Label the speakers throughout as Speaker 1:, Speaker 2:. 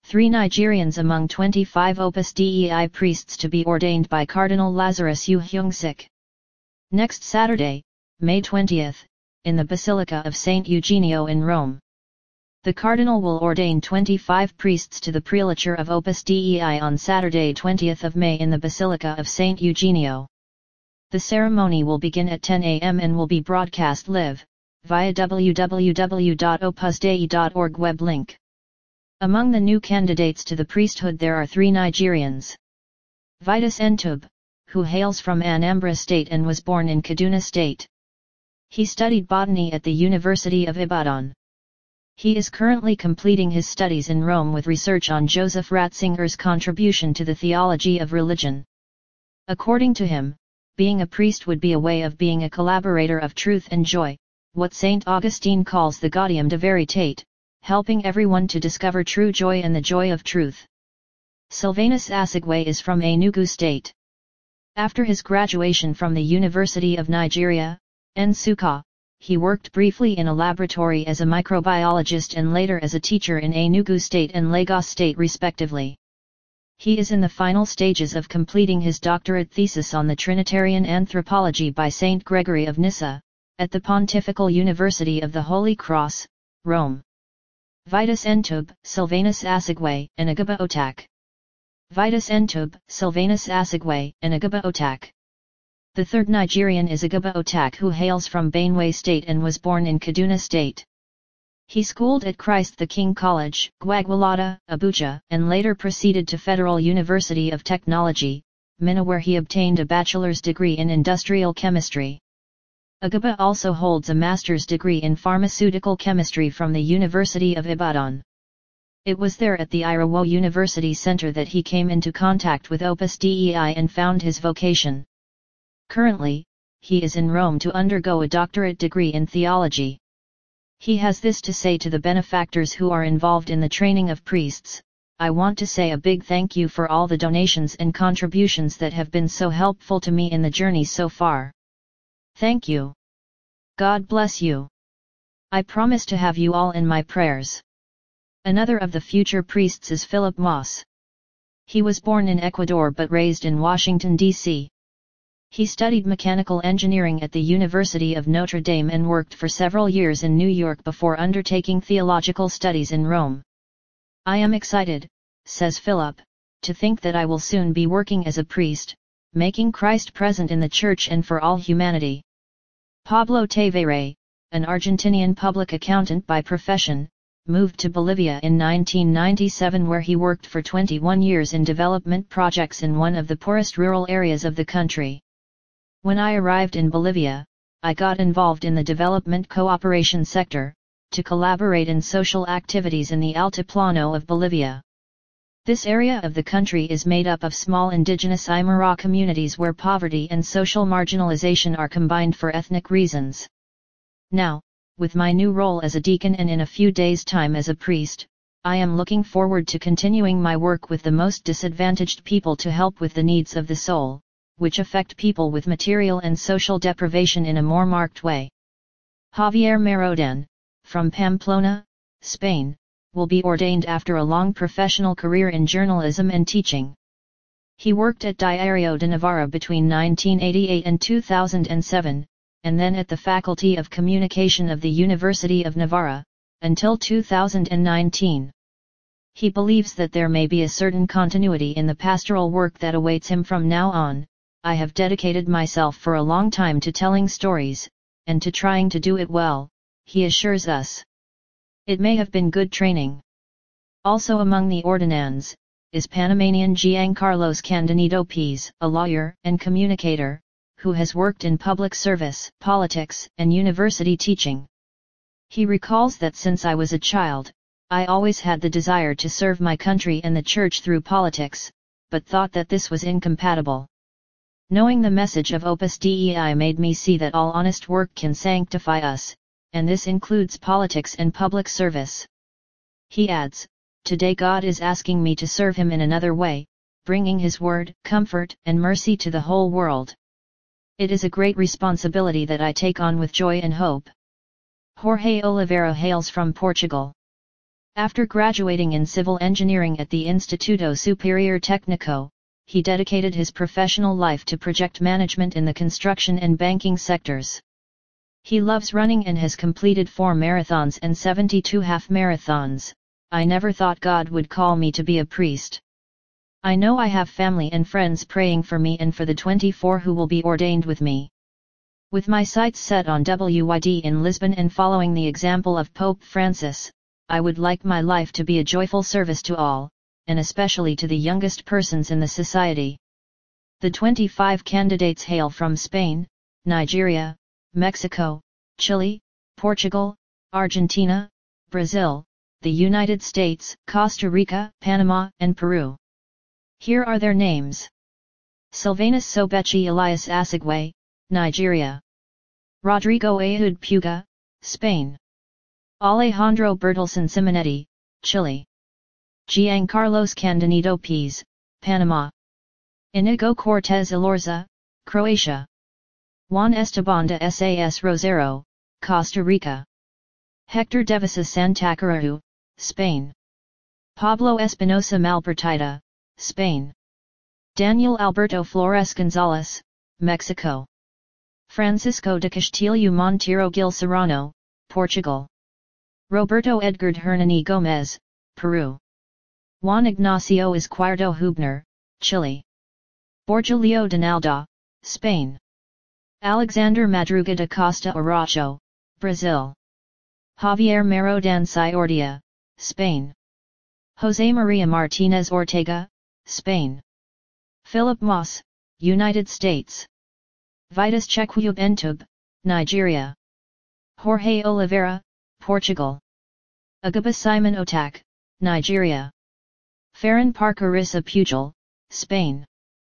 Speaker 1: 3 Nigerians among 25 Opus Dei priests to be ordained by Cardinal Lazarus U. Hyung-sik. Next Saturday, May 20, in the Basilica of St. Eugenio in Rome. The Cardinal will ordain 25 priests to the prelature of Opus Dei on Saturday 20th of May in the Basilica of St. Eugenio. The ceremony will begin at 10 a.m. and will be broadcast live, via www.opusdei.org web link. Among the new candidates to the priesthood there are 3 Nigerians. Vitus Entub, who hails from Anambra State and was born in Kaduna State. He studied botany at the University of Ibadan. He is currently completing his studies in Rome with research on Joseph Ratzinger's contribution to the theology of religion. According to him, being a priest would be a way of being a collaborator of truth and joy, what St. Augustine calls the gaudium de veritate, helping everyone to discover true joy and the joy of truth. Silvanus Assigwe is from Enugu State. After his graduation from the University of Nigeria, Nsukka, he worked briefly in a laboratory as a microbiologist and later as a teacher in Enugu State and Lagos State respectively. He is in the final stages of completing his doctorate thesis on the Trinitarian anthropology by Saint Gregory of Nyssa, at the Pontifical University of the Holy Cross, Rome. Vitus Entub, Silvanus Assigwe, and Agaba Otak. Vitus Entub, Silvanus Assigwe, and Agaba Otak. The third Nigerian is Agaba Otak, who hails from Benue State and was born in Kaduna State. He schooled at Christ the King College, Gwagwalada, Abuja, and later proceeded to Federal University of Technology, Minna, where he obtained a bachelor's degree in industrial chemistry. Agaba also holds a master's degree in pharmaceutical chemistry from the University of Ibadan. It was there at the Irawo University Center that he came into contact with Opus Dei and found his vocation. Currently, he is in Rome to undergo a doctorate degree in theology. He has this to say to the benefactors who are involved in the training of priests: I want to say a big thank you for all the donations and contributions that have been so helpful to me in the journey so far. Thank you. God bless you. I promise to have you all in my prayers. Another of the future priests is Philip Moss. He was born in Ecuador but raised in Washington, D.C. He studied mechanical engineering at the University of Notre Dame and worked for several years in New York before undertaking theological studies in Rome. I am excited, says Philip, to think that I will soon be working as a priest, making Christ present in the Church and for all humanity. Pablo Tavere, an Argentinian public accountant by profession, moved to Bolivia in 1997 where he worked for 21 years in development projects in one of the poorest rural areas of the country. When I arrived in Bolivia, I got involved in the development cooperation sector, to collaborate in social activities in the Altiplano of Bolivia. This area of the country is made up of small indigenous Aymara communities where poverty and social marginalization are combined for ethnic reasons. Now, with my new role as a deacon and in a few days' time as a priest, I am looking forward to continuing my work with the most disadvantaged people to help with the needs of the soul, which affect people with material and social deprivation in a more marked way. Javier Merodan, from Pamplona, Spain, will be ordained after a long professional career in journalism and teaching. He worked at Diario de Navarra between 1988 and 2007, and then at the Faculty of Communication of the University of Navarra, until 2019. He believes that there may be a certain continuity in the pastoral work that awaits him from now on. I have dedicated myself for a long time to telling stories, and to trying to do it well, he assures us. It may have been good training. Also among the ordinands, is Panamanian Giancarlos Candido Pease, a lawyer and communicator, who has worked in public service, politics, and university teaching. He recalls that since I was a child, I always had the desire to serve my country and the Church through politics, but thought that this was incompatible. Knowing the message of Opus Dei made me see that all honest work can sanctify us, and this includes politics and public service. He adds, today God is asking me to serve Him in another way, bringing His word, comfort, and mercy to the whole world. It is a great responsibility that I take on with joy and hope. Jorge Oliveira hails from Portugal. After graduating in civil engineering at the Instituto Superior Técnico, he dedicated his professional life to project management in the construction and banking sectors. He loves running and has completed 4 marathons and 72 half marathons. I never thought God would call me to be a priest. I know I have family and friends praying for me and for the 24 who will be ordained with me. With my sights set on WYD in Lisbon and following the example of Pope Francis, I would like my life to be a joyful service to all, and especially to the youngest persons in the society. The 25 candidates hail from Spain, Nigeria, Mexico, Chile, Portugal, Argentina, Brazil, the United States, Costa Rica, Panama, and Peru. Here are their names. Silvanus Sobechi Elias Assigwe, Nigeria. Rodrigo Ehud Puga, Spain. Alejandro Bertelson Simonetti, Chile. Giancarlos Candido Pes, Panama. Inigo Cortez Elorza, Croatia. Juan Esteban de Sas Rosero, Costa Rica. Hector Devisa Santacararu, Spain. Pablo Espinosa Malpartida, Spain. Daniel Alberto Flores Gonzalez, Mexico. Francisco de Castillo Monteiro Gil Serrano, Portugal. Roberto Edgar Hernani Gomez, Peru. Juan Ignacio Izquierdo Hubner, Chile. Borgelio Donaldo, Spain. Alexander Madruga da Costa Araújo, Brazil. Javier Mero Danciordia, Spain. José María Martínez Ortega, Spain. Philip Moss, United States. Vitus Chequiyub Entub, Nigeria. Jorge Oliveira, Portugal. Agaba Simon Otak, Nigeria. Farron Parker Rissa Pujol, Spain.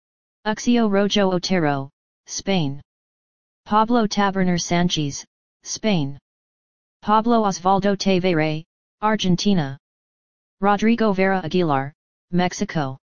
Speaker 1: Uxio Rojo Otero, Spain. Pablo Taberner Sanchez, Spain. Pablo Osvaldo Tevere, Argentina. Rodrigo Vera Aguilar, Mexico.